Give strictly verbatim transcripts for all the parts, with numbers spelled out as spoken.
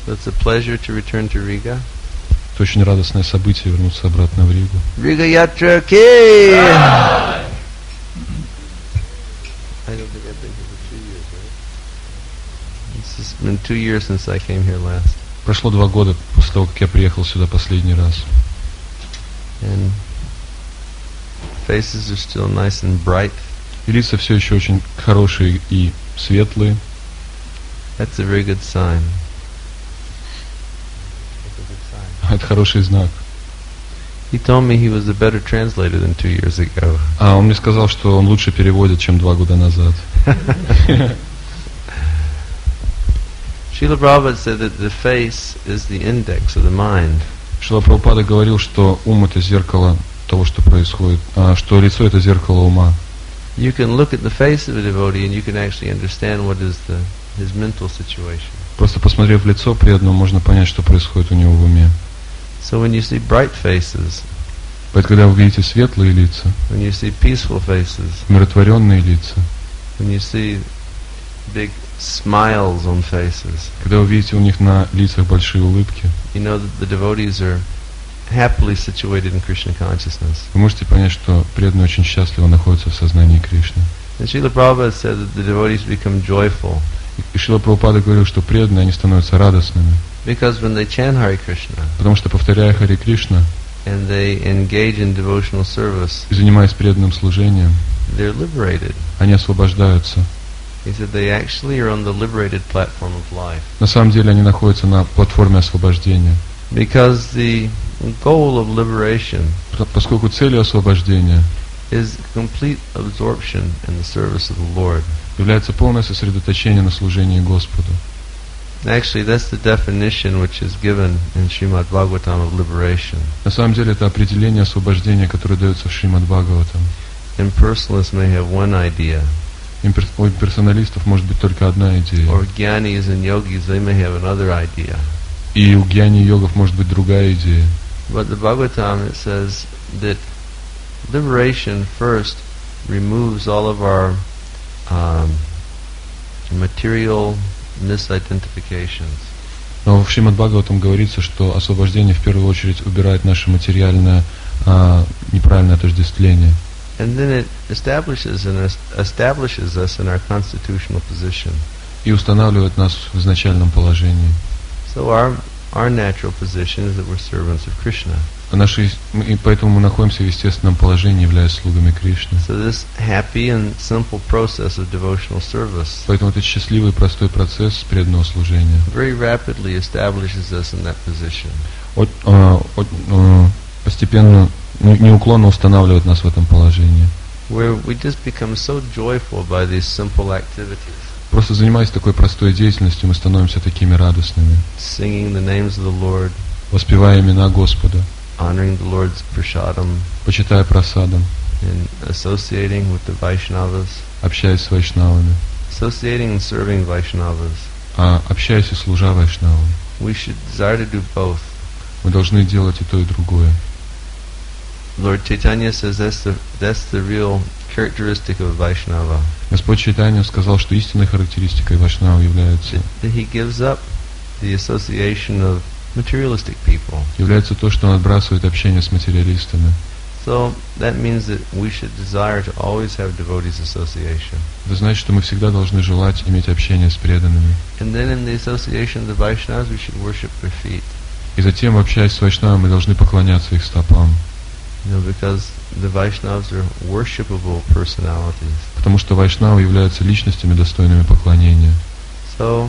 So it's a pleasure to return to Riga. Это очень радостное событие вернуться обратно в Ригу. Riga Yatra Ki! I don't think I've been here for two years, right? It's been two years since I came here last. Прошло два года после того, как я приехал сюда последний раз. And faces are still nice and bright. И лица все еще очень хорошие и светлые. That's a very good sign. Это хороший знак. He told me he was a better translator than two years ago. А он мне сказал, что он лучше переводит, чем два года назад. Srila Prabhupada said that the face is the index of the mind. Шрила Прабхупада говорил, что ум это зеркало того, что происходит, а что лицо это зеркало ума. You can look at the face of a devotee and you can actually understand what is the his mental situation. Просто посмотрев в лицо преданного, можно понять, что происходит у него в уме. So when you see bright faces, поэтому когда вы видите светлые лица, when you see peaceful faces, умиротворенные лица, when you see big smiles on faces, когда вы видите у них на лицах большие улыбки, you know that the devotees are happily situated in Krishna consciousness. Вы можете понять, что преданные очень счастливо находятся в сознании Кришны. And Srila Prabhupada said that the devotees become joyful. И Шрила Прабхупада говорил, что преданные они становятся радостными. Because when they chant Hare Krishna, потому что повторяя Харе Кришна, and they engage in devotional service, и занимаясь преданным служением, they're liberated. Они освобождаются. He said they actually are on the liberated platform of life. На самом деле они находятся на платформе освобождения. Because the goal of liberation, поскольку целью освобождения is complete absorption in the service of the Lord. Является полное сосредоточение на служении Господу. Actually, that's the definition which is given in Srimad Bhagavatam of liberation. На самом деле это определение освобождения, которое дается в Шримад Бхагаватам. Impersonalists may have one idea. У персоналистов может быть только одна идея. Or Gyanis and Yogis, they may have another idea. И у гьяни и йогов может быть другая идея. But the Bhagavatam, it says that liberation first removes all of our um, material misidentifications. Но в Шримад Бхагаватам говорится, что освобождение в первую очередь убирает наше материальное а, неправильное отождествление. And then it establishes and establishes us in our constitutional position. И устанавливает нас в изначальном положении. So our our natural position is that we're servants of Krishna. Наши, и поэтому мы находимся в естественном положении, являясь слугами Кришны. So this happy and simple process of devotional service, поэтому этот счастливый и простой процесс преданного служения very rapidly establishes us in that position. От, э, от, э, постепенно, неуклонно устанавливает нас в этом положении. Where we just become so joyful by these simple activities. Просто занимаясь такой простой деятельностью, мы становимся такими радостными. Singing the names of the Lord, воспевая имена Господа, honoring the Lord's prasadam, почитая прасадам, and associating with the Vaishnavas, общаясь с вайшнавами, associating and serving Vaishnavas, а общаясь и служа вайшнавам. We should desire to do both. Мы должны делать и то, и другое. Lord Chaitanya says that's the that's the real characteristic of Vaishnava. Господь Чайтанья сказал, что истинной характеристикой вайшнава является that he gives up the association of materialistic people. Является то, что он отбрасывает общение с материалистами. So that means that we should desire to always have devotees association. Это значит, что мы всегда должны желать иметь общение с преданными. And then in the association of the Vaishnavas, we should worship their feet. И затем, общаясь с вайшнавами, мы должны поклоняться их стопам. You know, because the Vaishnavas are worshipable personalities. Потому что вайшнавы являются личностями, достойными поклонения. So,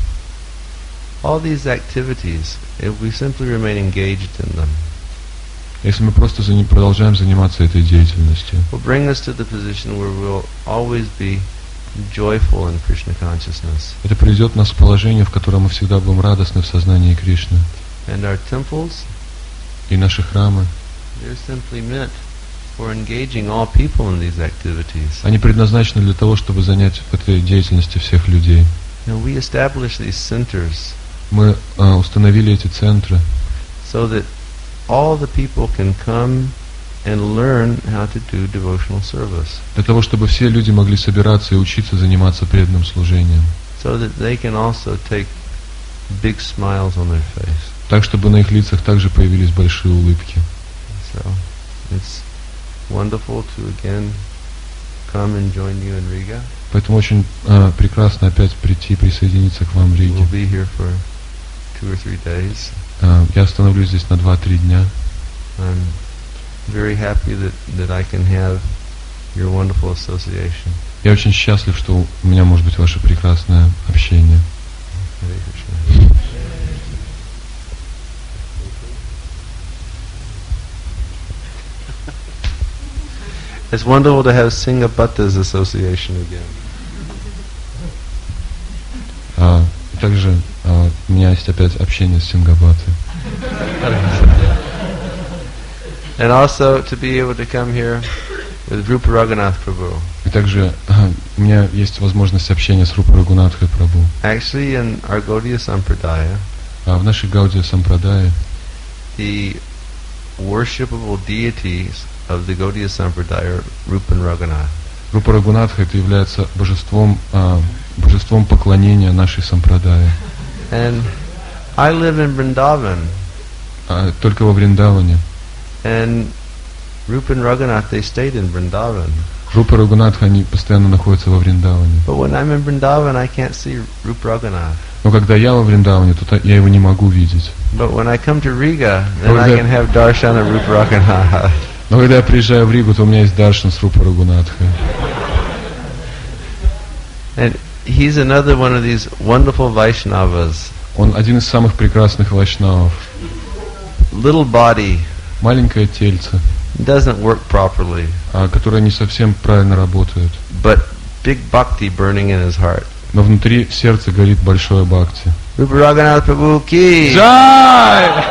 all these activities, if we simply remain engaged in them, если мы просто за ним продолжаем заниматься этой деятельностью, will bring us to the position where we'll always be joyful in Krishna consciousness. Это приведет нас к положению, в котором мы всегда будем радостны в сознании Кришны. And our temples, и наши храмы, they're simply meant for engaging all people in these activities. Они предназначены для того, чтобы занять в этой деятельности всех людей. And we establish these centers. Мы uh, установили эти центры, so that all the people can come and learn how to do devotional service. Для того, чтобы все люди могли собираться и учиться заниматься преданным служением. So that they can also take big smiles on their face. Так, чтобы на их лицах также появились большие улыбки. So it's wonderful to again come and join you in Riga. Поэтому очень э, прекрасно опять прийти, присоединиться к вам в Риге. We'll be here for two or three days. Э, я остановлюсь здесь на два-три дня. I'm very happy that, that I can have your wonderful association. Я очень счастлив, что у меня может быть ваше прекрасное общение. Hare Krishna. It's wonderful to have Singhabhatta's association again. А, также а, у меня есть опять общение с Сингабхатой. And also to be able to come here with Rupa Raghunath Prabhu. И также а, у меня есть возможность общения с Рупа Рагунатхой Прабху. Actually, in our Gaudiya Sampradaya, А в нашей Гаудия Сампрадае the worshipable deities of the Gaudiya Sampradaya are Rupa and Raghunath. Рупа Рагунатха это является божеством, а, божеством поклонения нашей Сампрадае. And I live in Vrindavan, А, только во Вриндаване. and Rupa and Raghunath, they stayed in Vrindavan. Рупа Рагунатха, они постоянно находятся во Вриндаване. But when I'm in Vrindavan, I can't see Rupa Raghunath. Но когда я во Вриндаване, то та- я его не могу видеть. But when I come to Riga, then I Когда- can have darshan of Rupa Raghunath. Но когда я приезжаю в Ригу, то у меня есть даршан с Рупа Рагунатхой. And he's another one of these wonderful Vaishnavas. Он один из самых прекрасных вайшнавов. Little body, Маленькое тельце, doesn't work properly, а, которое не совсем правильно работает. but big bhakti burning in his heart. Но внутри в сердце горит большое бхакти. Rupa Raghunath Prabhu ki! Джай!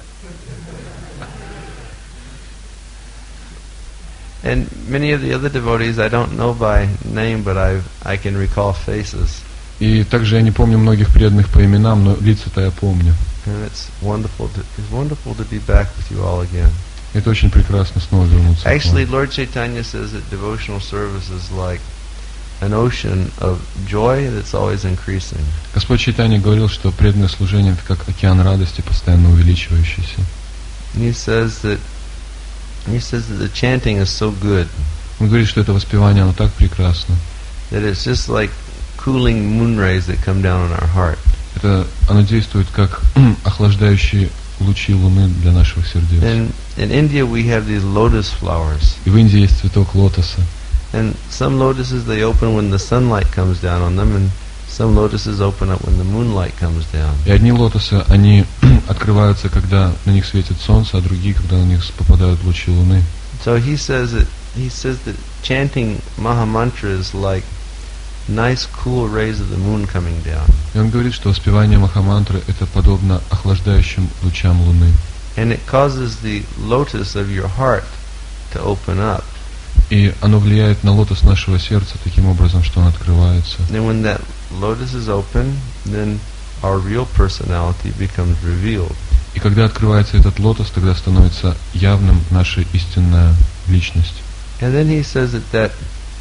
And many of the other devotees I don't know by name, but I I can recall faces. И также я не помню многих преданных по именам, но лица-то я помню. And it's wonderful to, it's wonderful to be back with you all again. Это очень прекрасно снова вернуться к вам. Actually, Lord Chaitanya says that devotional service is like an ocean of joy that's always increasing. Господь Чайтанья говорил, что преданное служение это как океан радости, постоянно увеличивающийся. And he says that he says that the chanting is so good Он говорит, что это воспевание, оно так прекрасно. that it's just like cooling moon rays that come down on our heart. Это оно действует как охлаждающие лучи луны для наших сердец. And in India we have these lotus flowers. И в Индии есть цветок лотоса. And some lotuses they open when the sunlight comes down on them, and some lotuses open up when the moonlight comes down. И одни лотосы, они открываются, когда на них светит солнце, а другие, когда на них попадают лучи луны. So he says that he says that chanting Mahamantra is like nice cool rays of the moon coming down. И он говорит, что воспевание Махамантры это подобно охлаждающим лучам луны. And it causes the lotus of your heart to open up. И оно влияет на лотос нашего сердца таким образом, что он открывается. And when that lotus is open, then our real personality becomes revealed. И когда открывается этот лотос, тогда становится явным наша истинная личность. And then he says that, that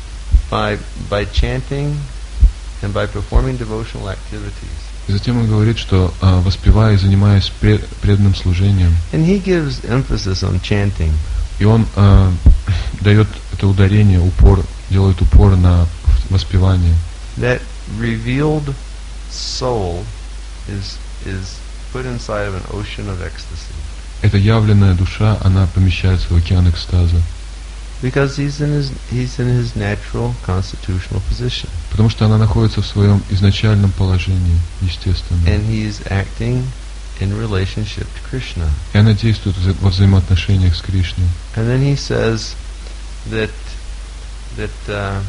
by by chanting and by performing devotional activities. И затем он говорит, что а, воспевая и занимаясь пре- преданным служением, And he gives emphasis on chanting. и он а, дает это ударение, упор, делает упор на воспевание. That revealed soul is is put inside of an ocean of ecstasy. Эта явленная душа, она помещается в океан экстаза. Because he's in his he's in his natural constitutional position. Потому что она находится в своем изначальном положении, естественно. And he's acting in relationship to Krishna. И она действует вза- во взаимоотношениях с Кришной. And then he says that that uh,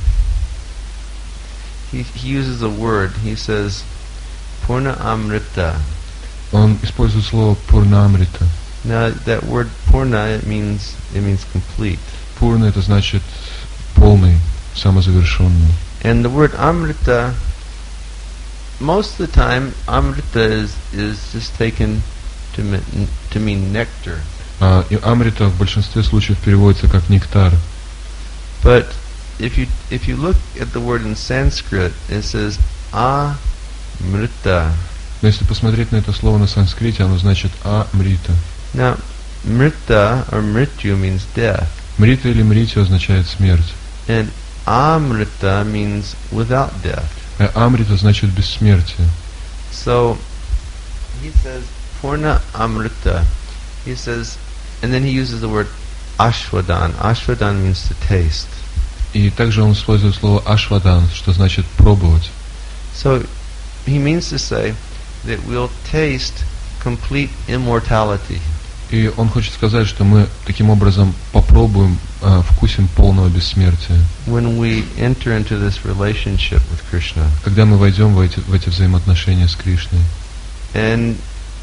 he he uses a word. He says Purna Amrita. Он использует слово «пурнамрита». Now that word Purna, it means it means complete. Пурна это значит полный, самозавершенный. And the word Amrita, most of the time, Amrita is is just taken to mean, to mean nectar. А, и амрита в большинстве случаев переводится как нектар. But if you if you look at the word in Sanskrit, it says Amrita. Но если посмотреть на это слово на санскрите, оно значит амрита. Now, mrita or mrityu means death. Мрита или мритю означает смерть. And amrita means without death. А амрита значит бессмертие. So, he says, Purna Amrita. He says, and then he uses the word Ashwadan. Ashwadan means to taste. И также он использует слово ашвадан, что значит пробовать. So, he means to say that we'll taste complete immortality. И он хочет сказать, что мы таким образом попробуем, э, вкусим полного бессмертия. When we enter into this relationship with Krishna. Когда мы войдем в эти, в эти взаимоотношения с Кришной. And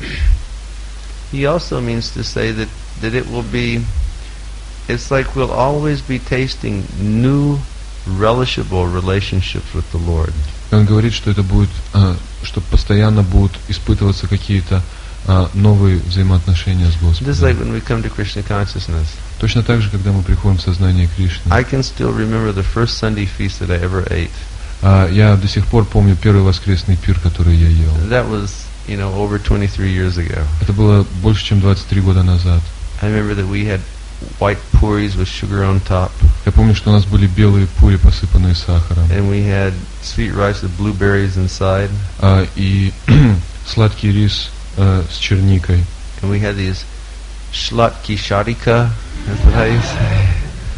he also means to say that, that it will be, it's like we'll always be tasting new, relishable relationships with the Lord. И он говорит, что это будет, э, что постоянно будут испытываться какие-то э, новые взаимоотношения с Господом. Just like when we come to Krishna consciousness. Точно так же, когда мы приходим в сознание Кришны. I can still remember the first Sunday feast that I ever ate. Uh, я до сих пор помню первый воскресный пир, который я ел. That was, you know, over twenty-three years ago. Это было больше, чем двадцать три года назад. I remember that we had white puris with sugar on top. Я помню, что у нас были белые пури, посыпанные сахаром. And we had sweet rice with blueberries inside. Uh, и сладкий рис uh, с черникой. And we had these shlatki sharika, that's what I used to say,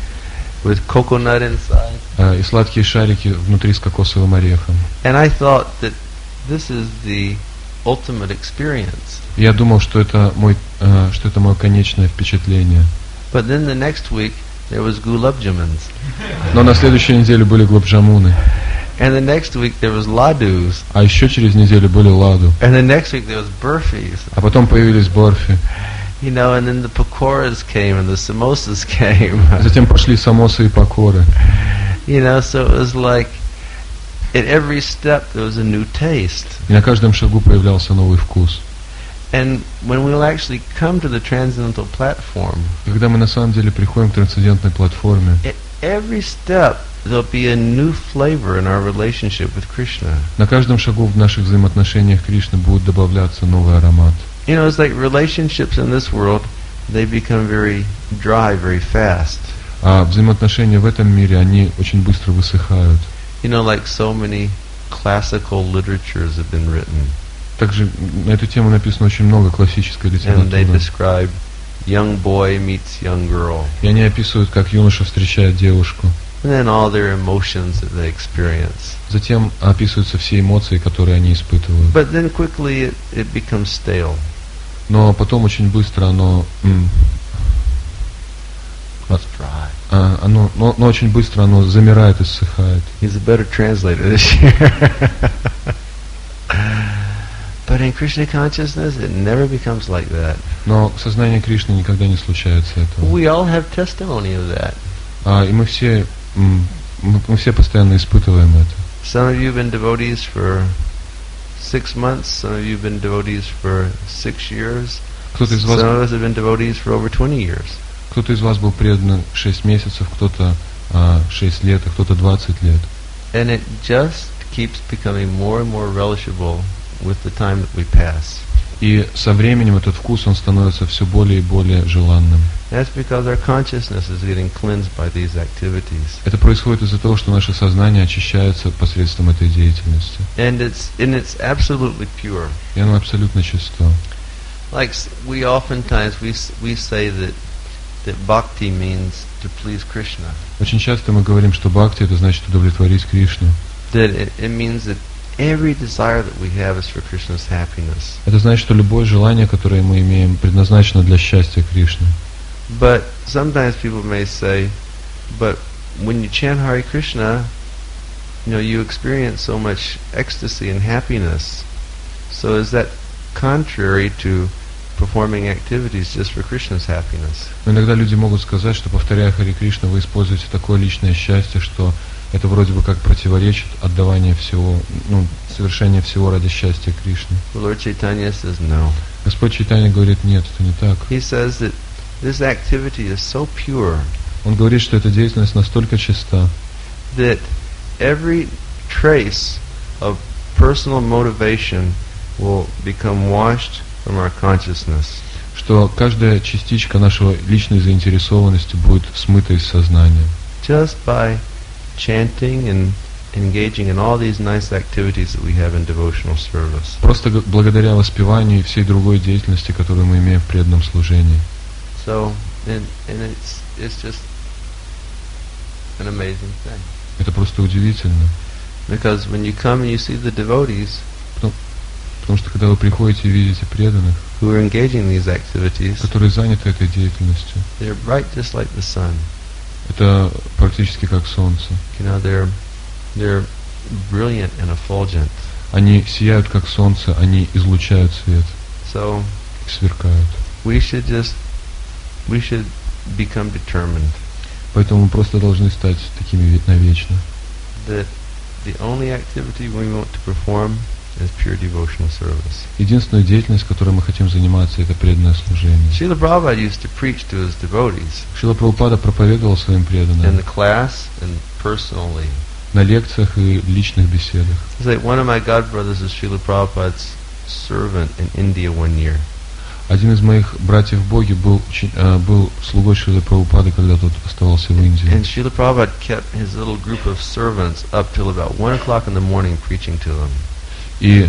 with coconut inside. Uh, и сладкие шарики внутри с кокосовым орехом. And I thought that this is the ultimate experience. Я думал, что это мой, uh, что это мое конечное впечатление. But then the next week there was gulab jamans. Но на следующей неделе были глобджамуны. And the next week there was ladus. А еще через неделю были ладу. And the next week there was burfis. А потом появились борфи. You know, and then the pakoras came and the samosas came. Затем пошли самосы и покоры. You know, so it was like at every step there was a new taste. И на каждом шагу появлялся новый вкус. And when we'll actually come to the transcendental platform, Когда мы на самом деле приходим к трансцендентной платформе, at every step there'll be a new flavor in our relationship with Krishna. на каждом шагу в наших взаимоотношениях Кришны будет добавляться новый аромат. You know, it's like relationships in this world, they become very dry very fast. А взаимоотношения в этом мире, они очень быстро высыхают. You know, like so many classical literatures have been written. Также на эту тему написано очень много классической And they литературы. describe young boy meets young girl. И они описывают, как юноша встречает девушку. And then all their emotions that they experience. Затем описываются все эмоции, которые они испытывают. But then quickly it, it becomes stale. Но потом очень быстро оно, м, It's dry. а, оно, но, но очень быстро оно замирает и ссыхает. He's a better translator this year. But in Krishna consciousness, it never becomes like that. Но в сознании Кришны никогда не случается этого. We all have testimony of that. А, и мы все, м, мы, мы все постоянно испытываем это. Some of you have been devotees for six months. Some of you have been devotees for six years. Кто-то из Some вас, of us have been devotees for over twenty years. кто-то из вас был предан шесть месяцев, кто-то а, шесть лет, а кто-то двадцать лет. And it just keeps becoming more and more relishable with the time that we pass. И со временем этот вкус, он становится все более и более желанным. That's because our consciousness is getting cleansed by these activities. Это происходит из-за того, что наше сознание очищается посредством этой деятельности. And it's and it's absolutely pure. И оно абсолютно чисто. Like s- we oftentimes we s- we say that that bhakti means to please Krishna. Очень часто мы говорим, что бхакти — это значит удовлетворить Кришну. That it, it means that every desire that we have is for Krishna's happiness. Это значит, что любое желание, которое мы имеем, предназначено для счастья Кришны. But sometimes people may say, but when you chant Hare Krishna, you know, you experience so much ecstasy and happiness. So is that contrary to performing activities just for Krishna's happiness? Но иногда люди могут сказать, что, повторяя Харе Кришна, вы используете такое личное счастье, что это вроде бы как противоречит отдаванию всего, ну, совершение всего ради счастья Кришны. Lord Chaitanya says no. Господь Чайтанья говорит, нет, это не так. He says that this activity is so pure Он говорит, что эта деятельность настолько чиста, that every trace of personal motivation will become washed from our consciousness. Что каждая частичка нашего личной заинтересованности будет смыта из сознания. Just by chanting and engaging in all these nice activities that we have in devotional service. Просто г- благодаря воспеванию и всей другой деятельности, которую мы имеем в преданном служении. So, and, and it's, it's just an amazing thing. Это просто удивительно. Because when you come and you see the devotees Потому что когда вы приходите и видите преданных, who are engaging in these activities, которые заняты этой деятельностью, they're bright just like the sun. это практически как солнце. You know, they're they're brilliant and effulgent. Они сияют как солнце, они излучают свет, So сверкают. we should just we should become determined Поэтому мы просто должны стать такими ве- навечно. that the only activity we want to perform is pure devotional service. Единственная деятельность, которой мы хотим заниматься, это преданное служение. Srila Prabhupada used to preach to his devotees Шрила Прабхупада проповедовал своим in преданным the class and personally. на лекциях и личных беседах. It's like one of my godbrothers is Srila Prabhupada's servant in India one year. Один из моих братьев в Боге был, чи- э, был слугой Шрилы Прабхупады, когда тот оставался в Индии. And Srila Prabhupada kept his little group of servants up till about one o'clock in the morning preaching to them. И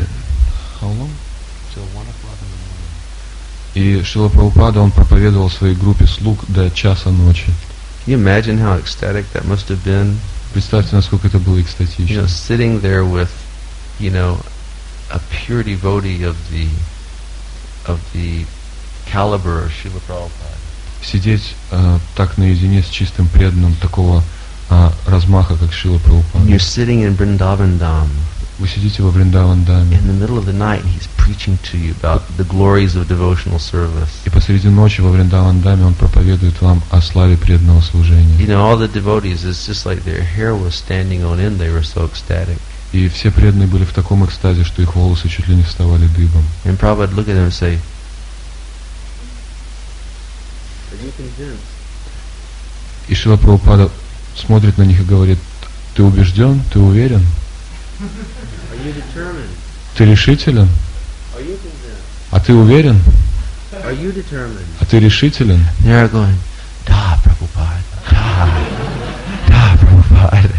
И Шрила Прабхупада, он проповедовал своей группе слуг до часа ночи. Can you imagine how ecstatic that must have been? Представьте, насколько это было You know, экстатично. sitting there with, you know, a pure devotee of the of the caliber of Srila Prabhupada. Сидеть э, так наедине с чистым преданным такого э, размаха, как Шрила Прабхупада. You're sitting in Vrindavan Dham. Вы сидите во Вриндаван-даме, In the middle of the night, he's preaching to you about the glories of devotional service. и посреди ночи во Вриндаван-даме он проповедует вам о славе преданного You служения. know, all the devotees, it's just like their hair was standing on end. They were so ecstatic. И все преданные были в таком экстазе, что их волосы чуть ли не вставали дыбом. And Prabhupada would look at them and say, "Are you convinced?" И Шрила Прабхупада смотрит на них и говорит: ты убежден? Ты уверен? Are you determined? Ты решителен? Are you convinced? А ты уверен? Are you determined? А ты решителен? They're going, Da Prabhupada, Da, Da Prabhupada.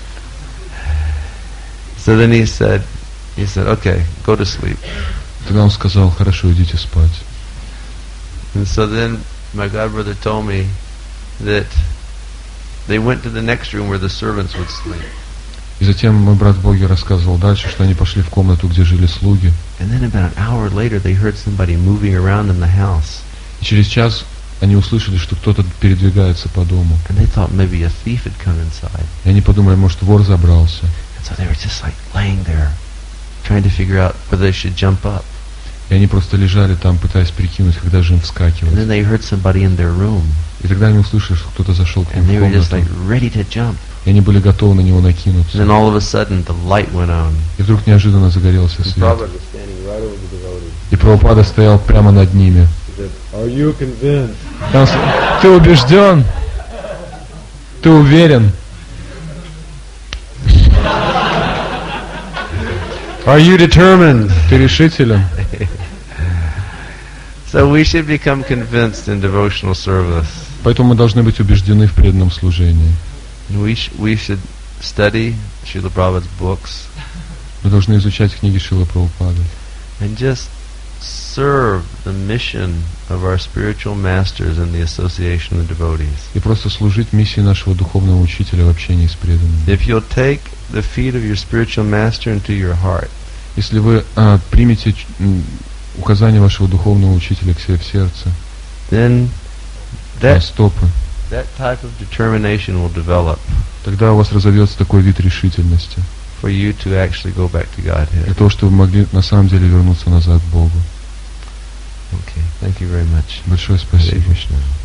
So then he said, he said, okay, go to sleep. Тогда он сказал: хорошо, идите спать. And so then my godbrother told me that they went to the next room where the servants would sleep. И затем мой брат Боги рассказывал дальше, что они пошли в комнату, где жили слуги. And then about an hour later they heard somebody moving around in the house. И через час они услышали, что кто-то передвигается по дому. And they thought maybe a thief had come inside. И они подумали, может, вор забрался. And so they were just like laying there, trying to figure out whether they should jump up. И они просто лежали там, пытаясь прикинуть, когда же им And вскакивать. then they heard somebody in their room. И тогда они услышали, что кто-то зашел к ним And they в were just комнату. like ready to jump. И они были готовы на него And накинуться. then all of a sudden the light went on. И вдруг неожиданно загорелся And свет. Prabhupada was standing right over the devotee. И Прабхупада стоял прямо над ними. He said, "Are you convinced?" Там с- ты убежден? Ты уверен? Are you determined? Ты решителен? So we should become convinced in devotional service. Поэтому мы должны быть убеждены в преданном служении. We sh- we should study Srila Prabhupada's books Мы должны изучать книги Шрилы Прабхупады. and just serve the mission of our spiritual masters in the association of devotees. И просто служить миссии нашего духовного учителя в общении с преданными. If you'll take the feet of your spiritual master into your heart, Если вы а, примете ч- м, указания вашего духовного учителя к себе в сердце, then на that стопы, that type of determination will develop тогда у вас разовьется такой вид решительности, for you to actually go back to для Godhead. того, чтобы вы могли на самом деле вернуться назад к Богу. Okay, thank you very much. Большое Hare спасибо. Krishna.